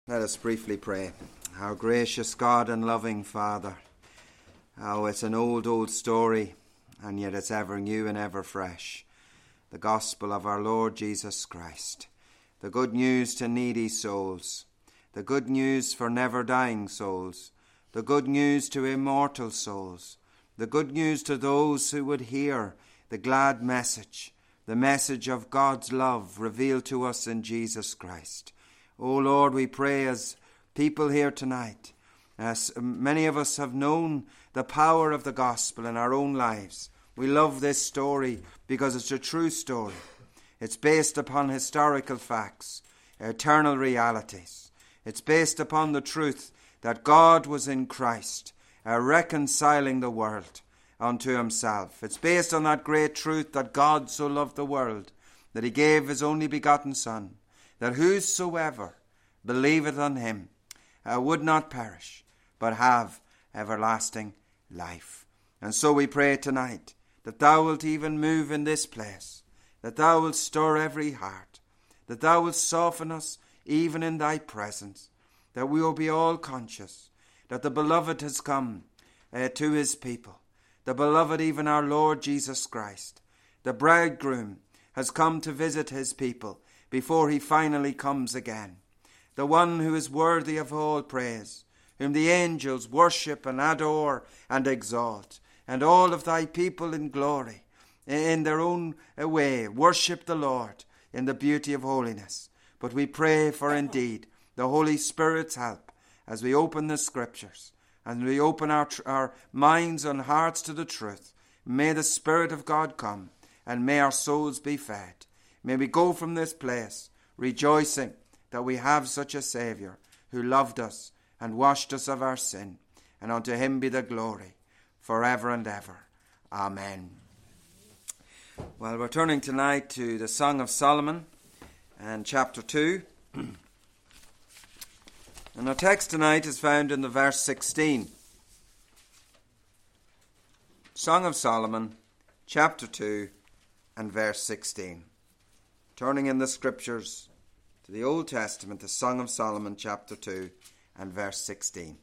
Let us briefly pray. Our gracious God and loving Father, oh, it's an old story, and yet it's ever new and ever fresh. The gospel of our Lord Jesus Christ, the good news to needy souls, the good news for never dying souls, the good news to immortal souls, the good news to those who would hear the glad message, the message of God's love revealed to us in Jesus Christ. O Lord, we pray as people here tonight, as many of us have known the power of the gospel in our own lives. We love this story because it's a true story. It's based upon historical facts, eternal realities. It's based upon the truth that God was in Christ, reconciling the world unto himself. It's based on that great truth that God so loved the world, that he gave his only begotten Son, that whosoever believeth on him would not perish, but have everlasting life. And so we pray tonight that thou wilt even move in this place, that thou wilt stir every heart, that thou wilt soften us even in thy presence, that we will be all conscious that the beloved has come to his people, the beloved, even our Lord Jesus Christ. The bridegroom has come to visit his people before he finally comes again. The one who is worthy of all praise, whom the angels worship and adore and exalt, and all of thy people in glory, in their own way, worship the Lord in the beauty of holiness. But we pray for indeed the Holy Spirit's help as we open the Scriptures and we open our minds and hearts to the truth. May the Spirit of God come and may our souls be fed. May we go from this place rejoicing that we have such a Saviour who loved us and washed us of our sin. And unto him be the glory forever and ever. Amen. Well, we're turning tonight to the Song of Solomon and chapter 2. And our text tonight is found in the verse 16. Song of Solomon, chapter 2 and verse 16. Turning in the Scriptures to the Old Testament, the Song of Solomon, chapter 2 and verse 16.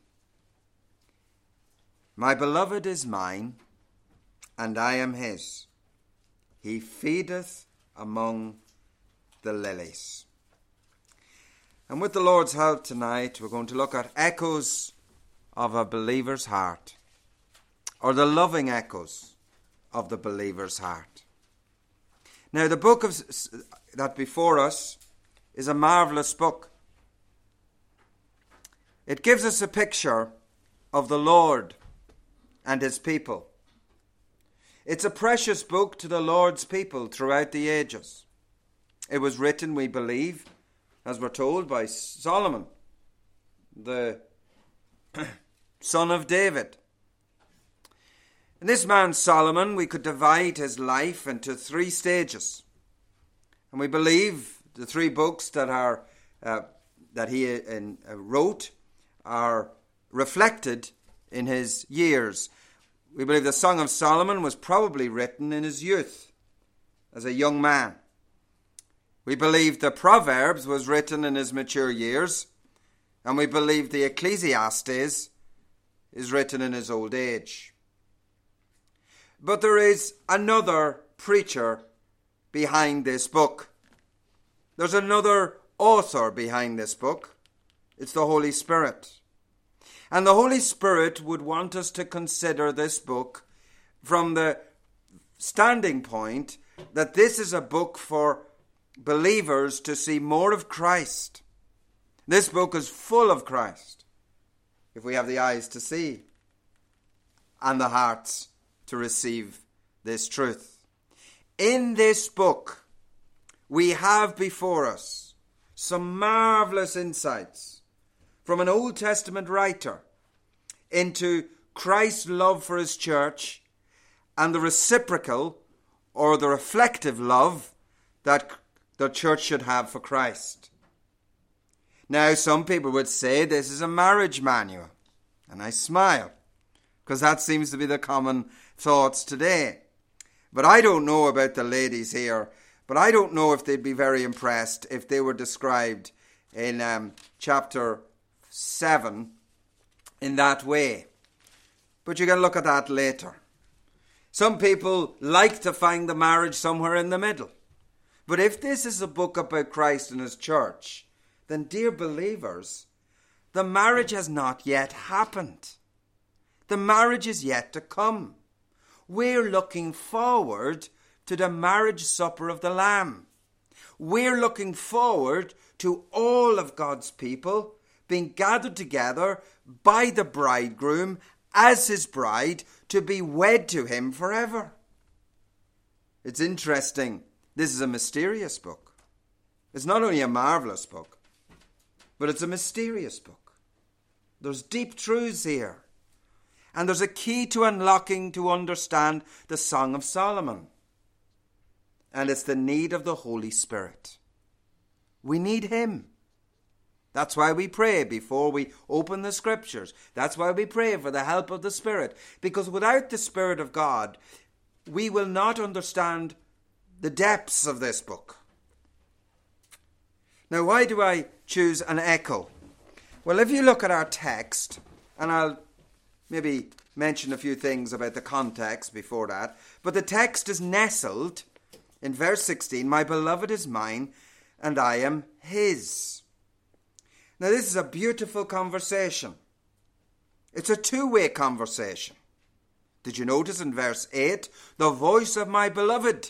My beloved is mine, and I am his. He feedeth among the lilies. And with the Lord's help tonight, we're going to look at echoes of a believer's heart, or the loving echoes of the believer's heart. Now, the book that before us is a marvelous book. It gives us a picture of the Lord and his people. It's a precious book to the Lord's people throughout the ages. It was written, we believe, as we're told, by Solomon, the son of David. And this man Solomon, we could divide his life into 3 stages. And we believe the 3 books that he wrote are reflected in his years. We believe the Song of Solomon was probably written in his youth, as a young man. We believe the Proverbs was written in his mature years, and we believe the Ecclesiastes is written in his old age. But there is another preacher behind this book. There's another author behind this book. It's the Holy Spirit. And the Holy Spirit would want us to consider this book from the standing point that this is a book for believers to see more of Christ. This book is full of Christ, if we have the eyes to see and the hearts to receive this truth. In this book, we have before us some marvelous insights from an Old Testament writer into Christ's love for his church and the reciprocal or the reflective love that the church should have for Christ. Now, some people would say this is a marriage manual, and I smile, because that seems to be the common thoughts today. But I don't know about the ladies here, but I don't know if they'd be very impressed if they were described in chapter 7 in that way. But you can look at that later. Some people like to find the marriage somewhere in the middle. But if this is a book about Christ and his church, then, dear believers, the marriage has not yet happened. The marriage is yet to come. We're looking forward to the marriage supper of the Lamb. We're looking forward to all of God's people being gathered together by the bridegroom as his bride to be wed to him forever. It's interesting. This is a mysterious book. It's not only a marvelous book, but it's a mysterious book. There's deep truths here. And there's a key to unlocking to understand the Song of Solomon. And it's the need of the Holy Spirit. We need him. That's why we pray before we open the scriptures. That's why we pray for the help of the Spirit. Because without the Spirit of God, we will not understand the depths of this book. Now, why do I choose an echo? Well, if you look at our text, and I'll maybe mention a few things about the context before that, but the text is nestled in verse 16, my beloved is mine, and I am his. Now, this is a beautiful conversation. It's a two-way conversation. Did you notice in verse 8, the voice of my beloved?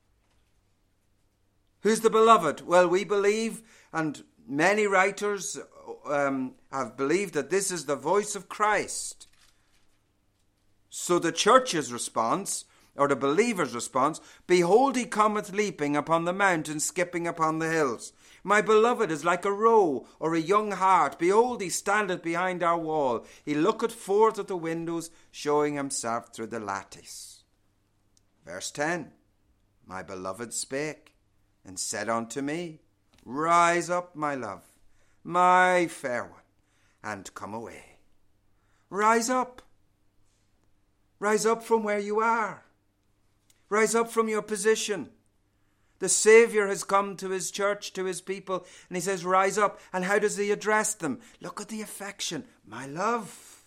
Who's the beloved? Well, we believe, and many writers have believed that this is the voice of Christ. So the church's response, or the believer's response, behold, he cometh leaping upon the mountain, skipping upon the hills. My beloved is like a roe or a young hart. Behold, he standeth behind our wall. He looketh forth at the windows, showing himself through the lattice. Verse 10, my beloved spake, and said unto me, rise up, my love, my fair one, and come away. Rise up. Rise up from where you are. Rise up from your position. The Saviour has come to his church, to his people, and he says, rise up. And how does he address them? Look at the affection. My love,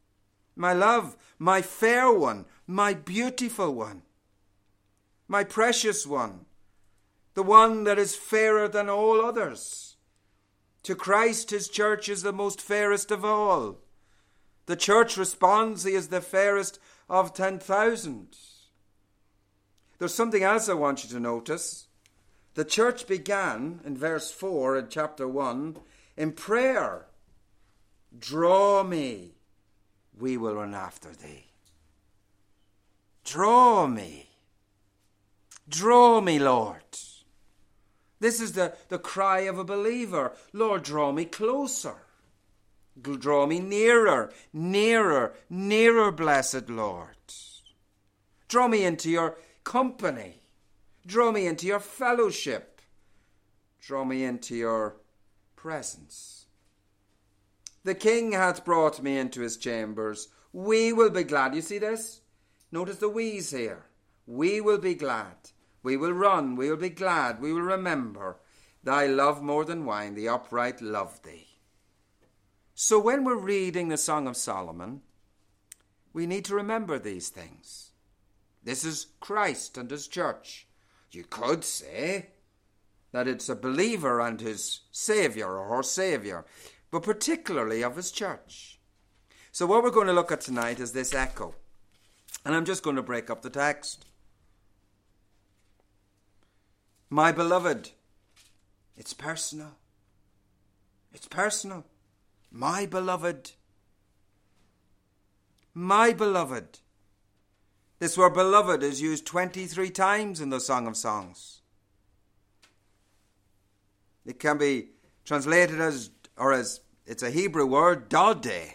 my fair one, my beautiful one, my precious one, the one that is fairer than all others. To Christ, his church is the most fairest of all. The church responds, he is the fairest of 10,000. There's something else I want you to notice. The church began in verse 4 in chapter 1 in prayer. Draw me, we will run after thee. Draw me. Draw me, Lord. This is the cry of a believer. Lord, draw me closer. Draw me nearer, nearer, nearer, blessed Lord. Draw me into your company. Draw me into your fellowship. Draw me into your presence. The King hath brought me into his chambers. We will be glad. You see this? Notice the we's here. We will be glad. We will run. We will be glad. We will remember. Thy love more than wine. The upright love thee. So when we're reading the Song of Solomon, we need to remember these things. This is Christ and his church. You could say that it's a believer and his Saviour or her Saviour, but particularly of his church. So what we're going to look at tonight is this echo. And I'm just going to break up the text. My beloved, it's personal. It's personal. My beloved. My beloved. This word beloved is used 23 times in the Song of Songs. It can be translated as it's a Hebrew word, dode.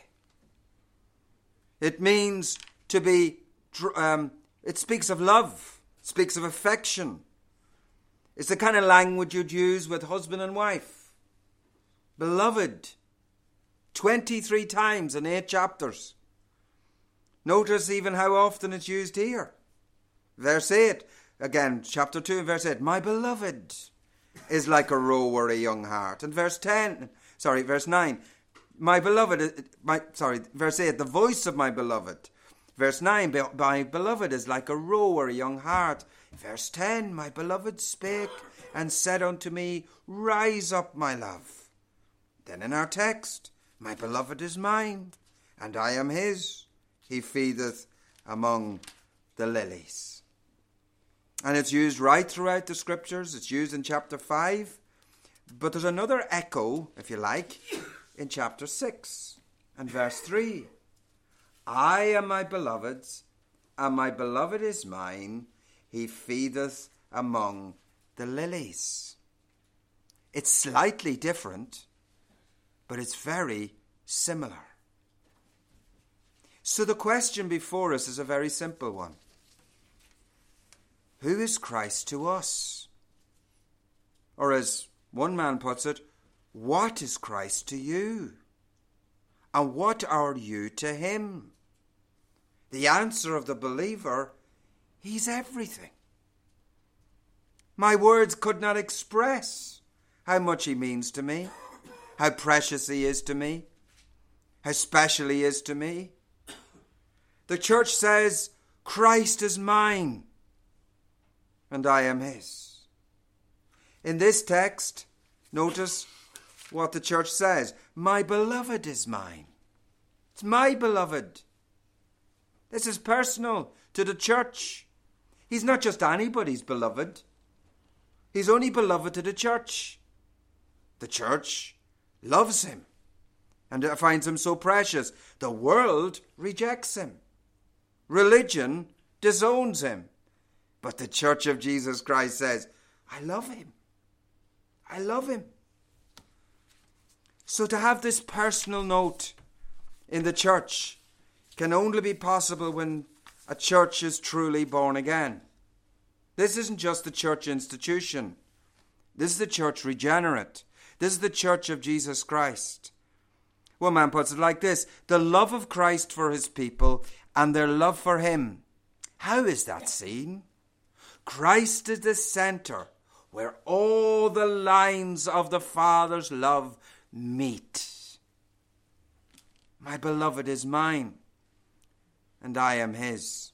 It means to be, it speaks of love, speaks of affection. It's the kind of language you'd use with husband and wife. Beloved. 23 times in 8 chapters. Notice even how often it's used here. Verse 8, again, chapter 2 and verse 8. My beloved. is like a roe or a young hart. And verse 9, verse 8, the voice of my beloved. Verse 9, my beloved is like a roe or a young hart. Verse 10, my beloved spake and said unto me, rise up, my love. Then in our text, my beloved is mine, and I am his. He feedeth among the lilies. And it's used right throughout the scriptures. It's used in chapter 5. But there's another echo, if you like, in chapter 6 and verse 3. I am my beloved's, and my beloved is mine. He feedeth among the lilies. It's slightly different, but it's very similar. So the question before us is a very simple one. Who is Christ to us? Or as one man puts it, what is Christ to you? And what are you to him? The answer of the believer, he's everything. My words could not express how much he means to me, how precious he is to me, how special he is to me. The church says, Christ is mine, and I am his. In this text, notice what the church says. My beloved is mine. It's my beloved. This is personal to the church. He's not just anybody's beloved. He's only beloved to the church. The church loves him and finds him so precious. The world rejects him. Religion disowns him. But the Church of Jesus Christ says, I love him. I love him. So to have this personal note in the church can only be possible when a church is truly born again. This isn't just the church institution. This is the church regenerate. This is the Church of Jesus Christ. One man puts it like this: the love of Christ for his people and their love for him. How is that seen? Christ is the centre where all the lines of the Father's love meet. My beloved is mine, and I am his.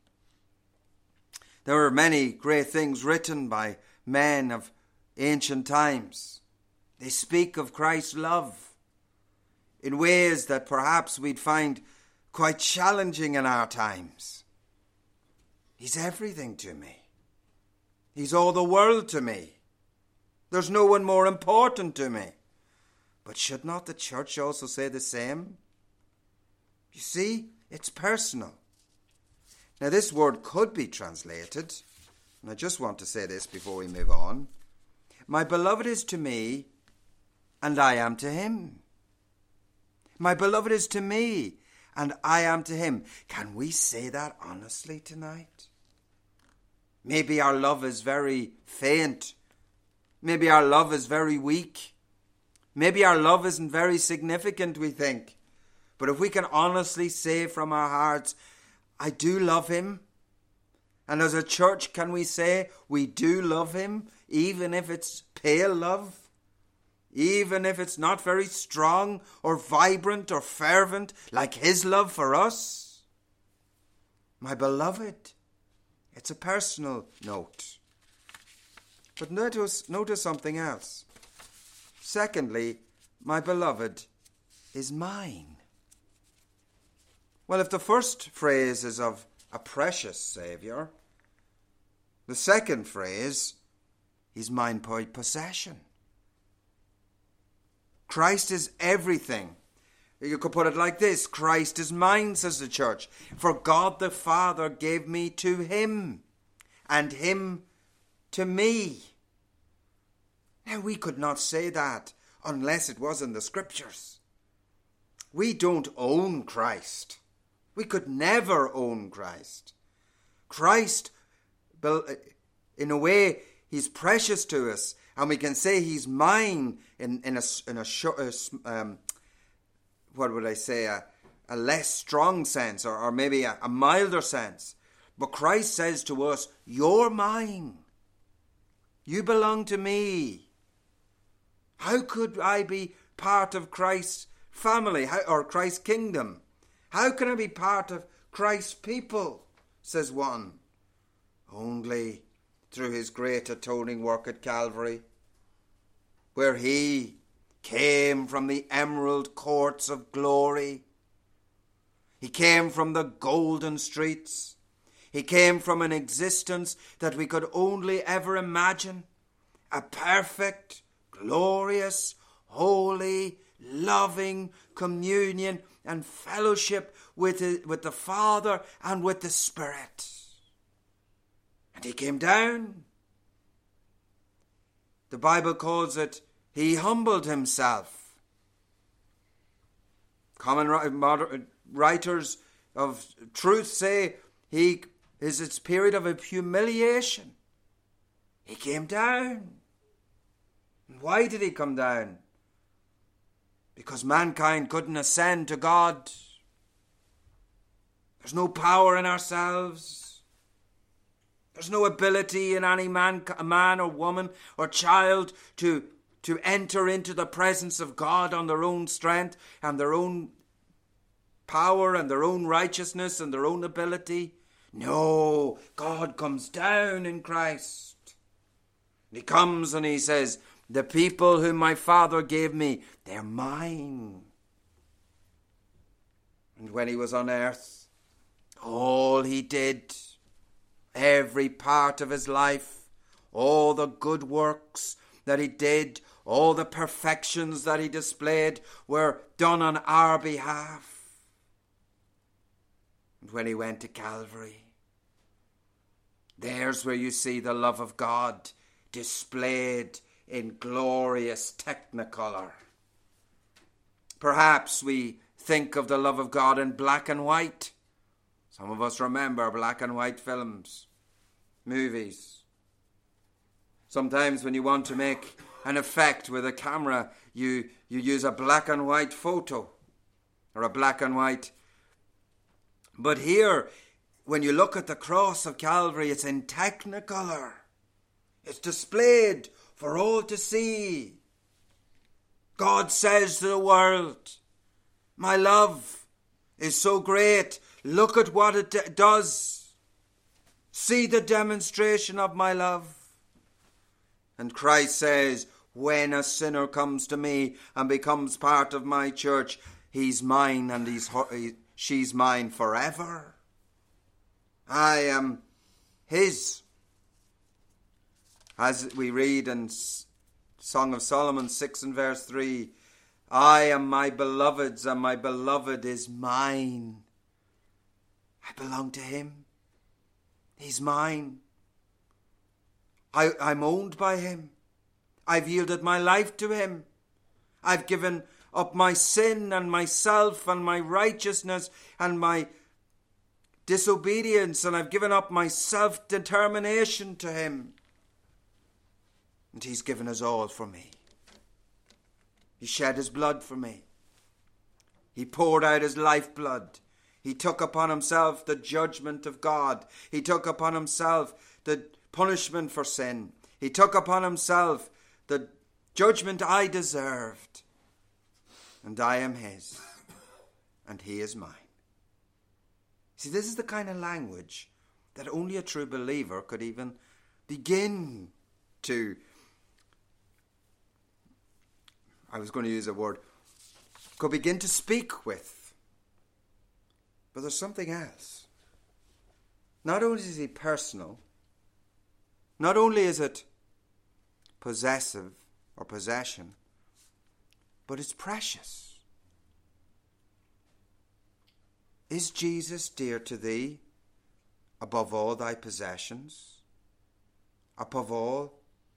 There were many great things written by men of ancient times. They speak of Christ's love in ways that perhaps we'd find quite challenging in our times. He's everything to me. He's all the world to me. There's no one more important to me. But should not the church also say the same? You see, it's personal. Now, this word could be translated, and I just want to say this before we move on. My beloved is to me, and I am to him. My beloved is to me, and I am to him. Can we say that honestly tonight? Maybe our love is very faint. Maybe our love is very weak. Maybe our love isn't very significant, we think. But if we can honestly say from our hearts, I do love him. And as a church, can we say we do love him, even if it's pale love? Even if it's not very strong or vibrant or fervent like his love for us? My beloved, it's a personal note. But notice something else. Secondly, my beloved is mine. Well, if the first phrase is of a precious Saviour, the second phrase, he's mine by possession. Christ is everything. You could put it like this: Christ is mine, says the church, for God the Father gave me to him, and him to me. Now, we could not say that unless it was in the scriptures. We don't own Christ. We could never own Christ. Christ, in a way, he's precious to us, and we can say he's mine in a less strong sense, or maybe a milder sense. But Christ says to us, you're mine. You belong to me. How could I be part of Christ's family or Christ's kingdom? How can I be part of Christ's people? Says one. Only through his great atoning work at Calvary, where he came from the emerald courts of glory. He came from the golden streets. He came from an existence that we could only ever imagine. A perfect, glorious, holy, loving communion and fellowship with the Father and with the Spirit. And he came down. The Bible calls it, he humbled himself. Common writers of truth say he is its period of humiliation. He came down. And why did he come down? Because mankind couldn't ascend to God. There's no power in ourselves. There's no ability in any man or woman or child to enter into the presence of God on their own strength and their own power and their own righteousness and their own ability. No, God comes down in Christ. He comes and he says, the people whom my Father gave me, they're mine. And when he was on earth, all he did, every part of his life, all the good works that he did, all the perfections that he displayed were done on our behalf. And when he went to Calvary, there's where you see the love of God displayed in glorious technicolor. Perhaps we think of the love of God in black and white. Some of us remember black and white films, movies. Sometimes when you want to make an effect with a camera, you use a black and white photo or a black and white. But here, when you look at the cross of Calvary, it's in technicolor. It's displayed for all to see. God says to the world, my love is so great. Look at what it does. See the demonstration of my love. And Christ says, when a sinner comes to me and becomes part of my church, he's mine and she's mine forever. I am his. As we read in Song of Solomon 6 and verse 3, I am my beloved's and my beloved is mine. I belong to him. He's mine. I'm owned by him. I've yielded my life to him. I've given up my sin and myself and my righteousness and my disobedience, and I've given up my self-determination to him. And he's given us all for me. He shed his blood for me. He poured out his lifeblood. He took upon himself the judgment of God. He took upon himself the punishment for sin. He took upon himself the judgment I deserved. And I am his. And he is mine. See, this is the kind of language that only a true believer could even begin to, I was going to use a word, could begin to speak with. But there's something else. Not only is he personal, not only is it possessive or possession, but it's precious. Is Jesus dear to thee above all thy possessions? Above all?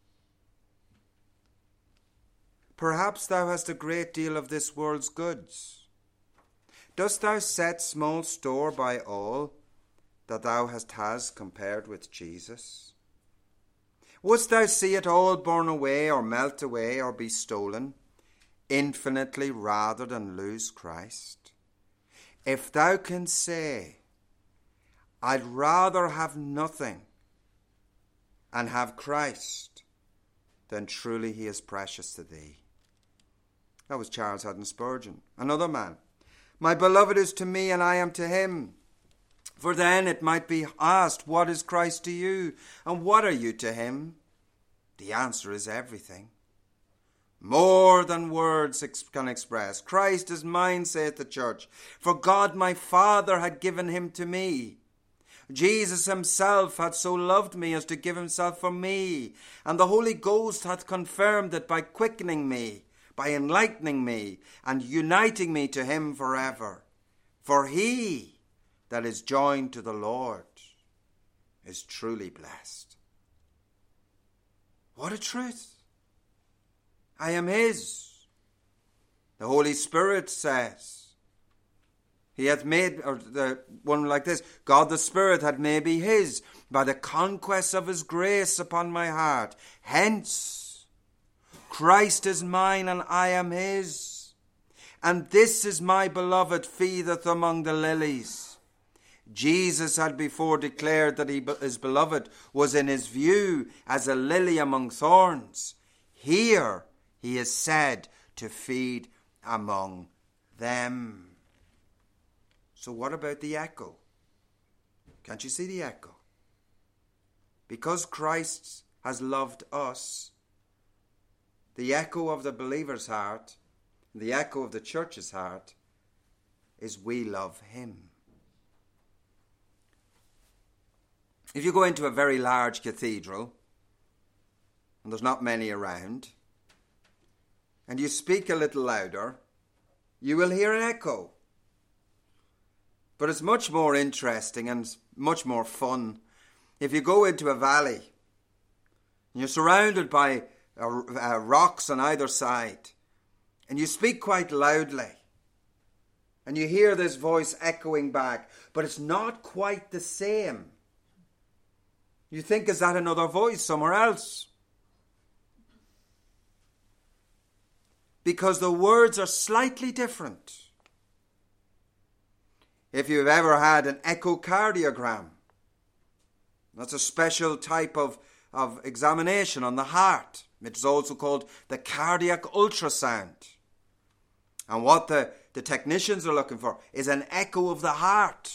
Perhaps thou hast a great deal of this world's goods. Dost thou set small store by all that thou hast compared with Jesus? Wouldst thou see it all burn away or melt away or be stolen, infinitely rather than lose Christ? If thou can say, I'd rather have nothing and have Christ, then truly he is precious to thee. That was Charles Haddon Spurgeon. Another man. My beloved is to me, and I am to him. For then it might be asked, what is Christ to you, and what are you to him? The answer is everything. More than words can express. Christ is mine, saith the church, for God my Father had given him to me. Jesus himself hath so loved me as to give himself for me, and the Holy Ghost hath confirmed it by quickening me, by enlightening me, and uniting me to him forever. For he that is joined to the Lord is truly blessed. What a truth! I am his. The Holy Spirit says, he hath made, or the one like this, God the Spirit had made me his by the conquest of his grace upon my heart. Hence, Christ is mine and I am his. And this is my beloved feedeth among the lilies. Jesus had before declared that his beloved was in his view as a lily among thorns. Here he is said to feed among them. So what about the echo? Can't you see the echo? Because Christ has loved us, the echo of the believer's heart, the echo of the church's heart, is we love him. If you go into a very large cathedral, and there's not many around, and you speak a little louder, you will hear an echo. But it's much more interesting and much more fun if you go into a valley and you're surrounded by rocks on either side and you speak quite loudly and you hear this voice echoing back, but it's not quite the same. You think, is that another voice somewhere else? Because the words are slightly different. If you've ever had an echocardiogram, that's a special type of examination on the heart. It's also called the cardiac ultrasound. And what the technicians are looking for is an echo of the heart.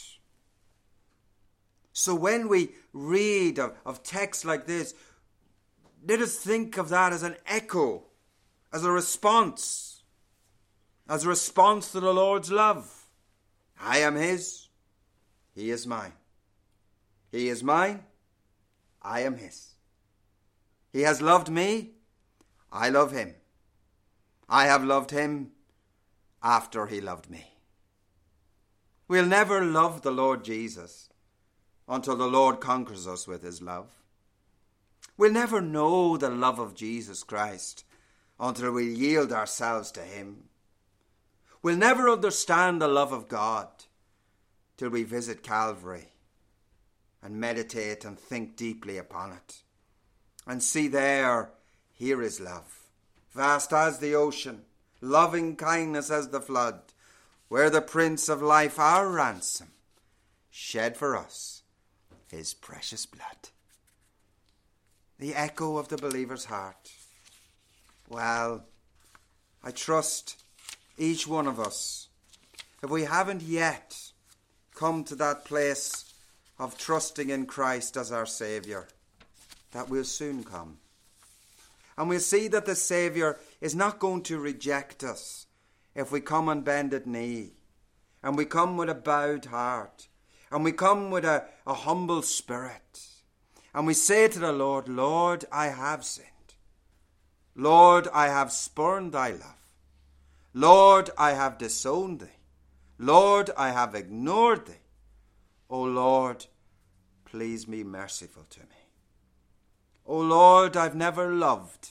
So when we read of texts like this, let us think of that as an echo, as a response to the Lord's love. I am his, he is mine. He is mine, I am his. He has loved me, I love him. I have loved him after he loved me. We'll never love the Lord Jesus until the Lord conquers us with his love. We'll never know the love of Jesus Christ until we yield ourselves to him. We'll never understand the love of God till we visit Calvary and meditate and think deeply upon it and see there, here is love, vast as the ocean, loving kindness as the flood, where the Prince of Life, our ransom, shed for us his precious blood. The echo of the believer's heart. Well, I trust each one of us, if we haven't yet come to that place of trusting in Christ as our Saviour, that will soon come. And we'll see that the Saviour is not going to reject us if we come on bended knee, and we come with a bowed heart, and we come with a humble spirit, and we say to the Lord, Lord, I have sinned. Lord, I have spurned thy love. Lord, I have disowned thee. Lord, I have ignored thee. O Lord, please be merciful to me. O Lord, I've never loved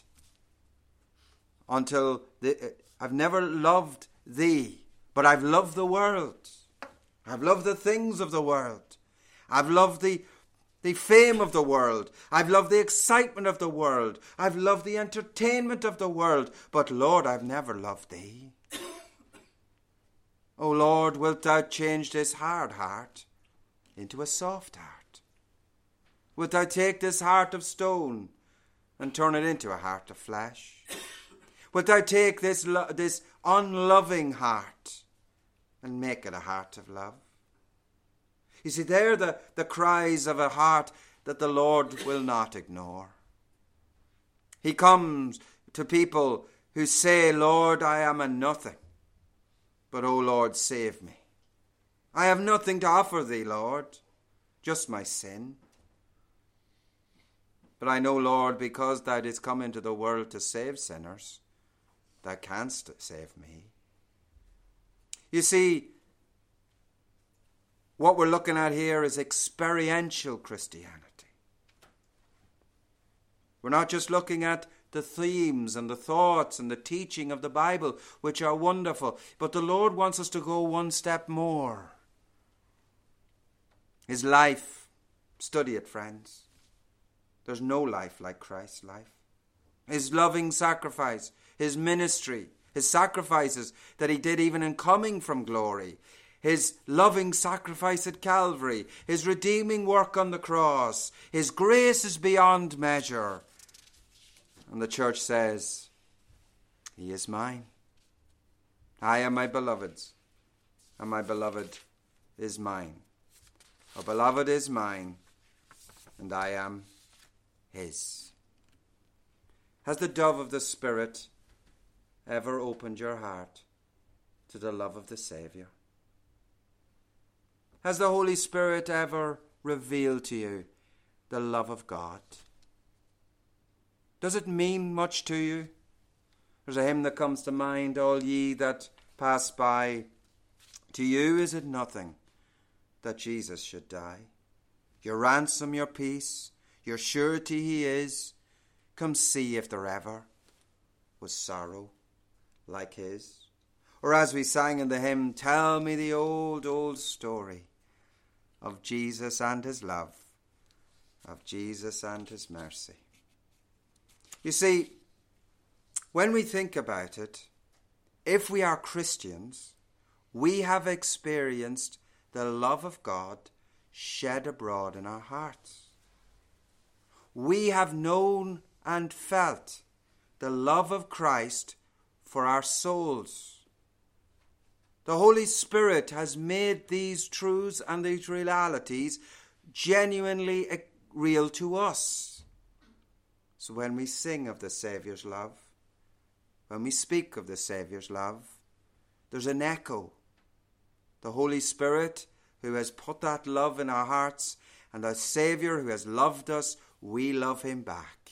I've never loved thee, but I've loved the world. I've loved the things of the world. I've loved the fame of the world. I've loved the excitement of the world. I've loved the entertainment of the world. But Lord, I've never loved thee. O Lord, wilt thou change this hard heart into a soft heart? Wilt thou take this heart of stone and turn it into a heart of flesh? Wilt thou take this unloving heart and make it a heart of love? You see, they're the cries of a heart that the Lord will not ignore. He comes to people who say, Lord, I am a nothing, but O Lord, save me. I have nothing to offer thee, Lord, just my sin. But I know, Lord, because thou didst come into the world to save sinners, thou canst save me. You see, what we're looking at here is experiential Christianity. We're not just looking at the themes and the thoughts and the teaching of the Bible, which are wonderful, but the Lord wants us to go one step more. His life, study it, friends. There's no life like Christ's life. His loving sacrifice, his ministry, his sacrifices that he did even in coming from glory, his loving sacrifice at Calvary, his redeeming work on the cross, his grace is beyond measure. And the church says, he is mine. I am my beloved's, and my beloved is mine. Our beloved is mine, and I am his. Has the dove of the Spirit ever opened your heart to the love of the Saviour? Has the Holy Spirit ever revealed to you the love of God? Does it mean much to you? There's a hymn that comes to mind, all ye that pass by. To you is it nothing that Jesus should die? Your ransom, your peace, your surety he is. Come see if there ever was sorrow like his. Or as we sang in the hymn, tell me the old, old story of Jesus and his love, of Jesus and his mercy. You see, when we think about it, if we are Christians, we have experienced the love of God shed abroad in our hearts. We have known and felt the love of Christ for our souls. The Holy Spirit has made these truths and these realities genuinely real to us. So when we sing of the Saviour's love, when we speak of the Saviour's love, there's an echo. The Holy Spirit who has put that love in our hearts, and the Saviour who has loved us, we love him back.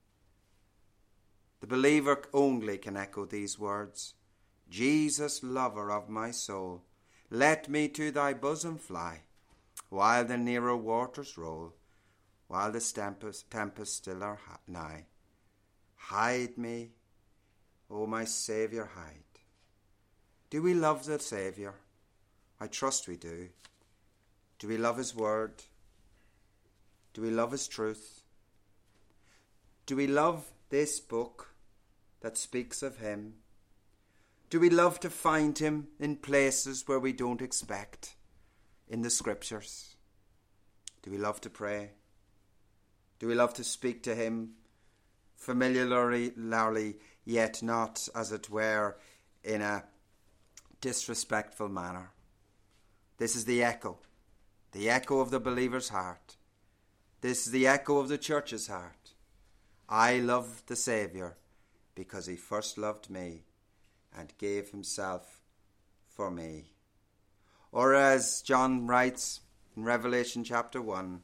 The believer only can echo these words. Jesus, lover of my soul, let me to thy bosom fly, while the nearer waters roll, while the tempests still are nigh. Hide me, O my Saviour, hide. Do we love the Saviour? I trust we do. Do we love his word? Do we love his truth? Do we love this book that speaks of him? Do we love to find him in places where we don't expect, in the scriptures? Do we love to pray? Do we love to speak to him familiarly, yet not, as it were, in a disrespectful manner? This is the echo of the believer's heart. This is the echo of the church's heart. I love the Saviour because he first loved me and gave himself for me. Or as John writes in Revelation chapter 1,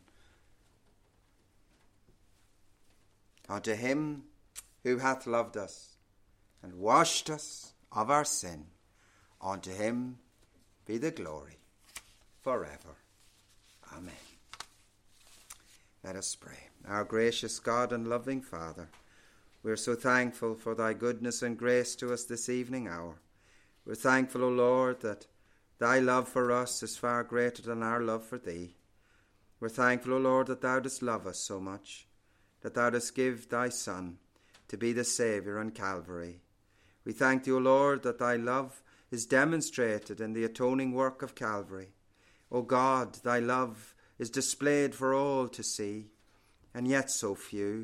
unto him who hath loved us and washed us of our sin, unto him be the glory forever. Amen. Let us pray. Our gracious God and loving Father, we are so thankful for thy goodness and grace to us this evening hour. We're thankful, O Lord, that thy love for us is far greater than our love for thee. We're thankful, O Lord, that thou dost love us so much, that thou dost give thy Son to be the Saviour on Calvary. We thank thee, O Lord, that thy love is demonstrated in the atoning work of Calvary. O God, thy love is displayed for all to see, and yet so few.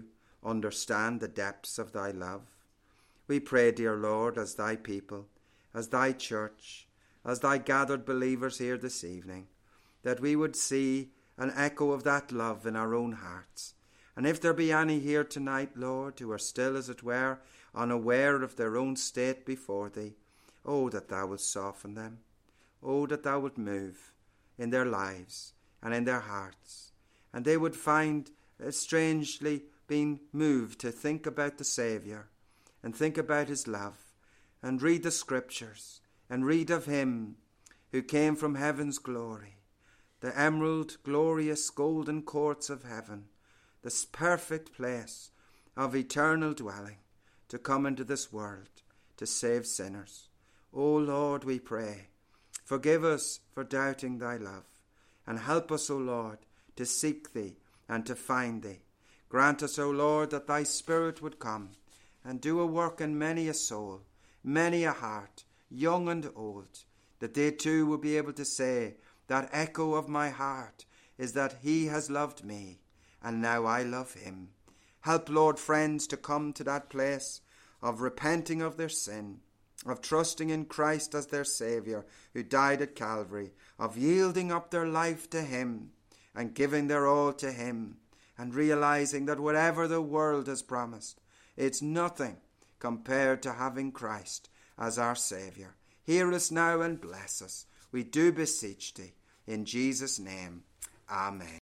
understand the depths of thy love. We pray, dear Lord, as thy people, as thy church, as thy gathered believers here this evening, that we would see an echo of that love in our own hearts. And if there be any here tonight, Lord, who are still, as it were, unaware of their own state before thee, oh, that thou wilt soften them. Oh, that thou wilt move in their lives and in their hearts, and they would find strangely being moved to think about the Saviour and think about his love and read the Scriptures and read of him who came from heaven's glory, the emerald, glorious, golden courts of heaven, this perfect place of eternal dwelling, to come into this world to save sinners. O Lord, we pray, forgive us for doubting thy love, and help us, O Lord, to seek thee and to find thee. Grant us, O Lord, that thy Spirit would come and do a work in many a soul, many a heart, young and old, that they too will be able to say, that echo of my heart is that he has loved me, and now I love him. Help, Lord, friends, to come to that place of repenting of their sin, of trusting in Christ as their Saviour, who died at Calvary, of yielding up their life to him and giving their all to him, and realizing that whatever the world has promised, it's nothing compared to having Christ as our Saviour. Hear us now and bless us. We do beseech thee. In Jesus' name, amen.